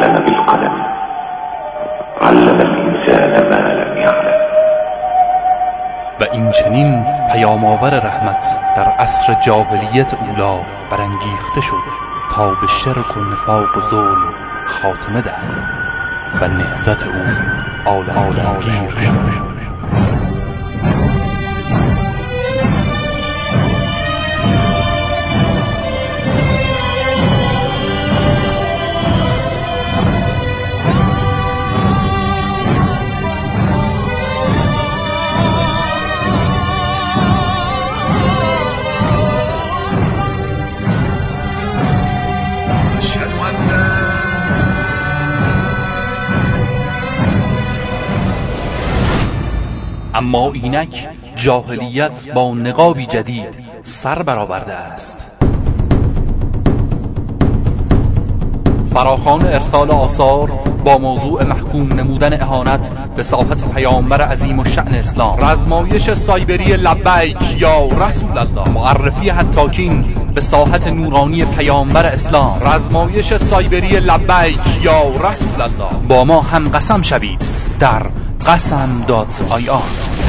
بالقلم علم الإنسان ما لم يعلم. و این چنین پیام‌آور رحمت در عصر جاهلیت اولی برانگیخته شد تا به شرک و نفاق و ظلم خاتمه دهد و نهضت او عالمگیر. اما اینک جاهلیت با نقابی جدید سر برآورده است. فراخوان ارسال آثار با موضوع محکوم نمودن اهانت به ساحت پیامبر عظیم الشأن اسلام، رزمایش سایبری لبیک یا رسول الله، معرفی حتاکین به ساحت نورانی پیامبر اسلام، رزمایش سایبری لبیک یا رسول الله. با ما هم قسم شوید در قسم.ir.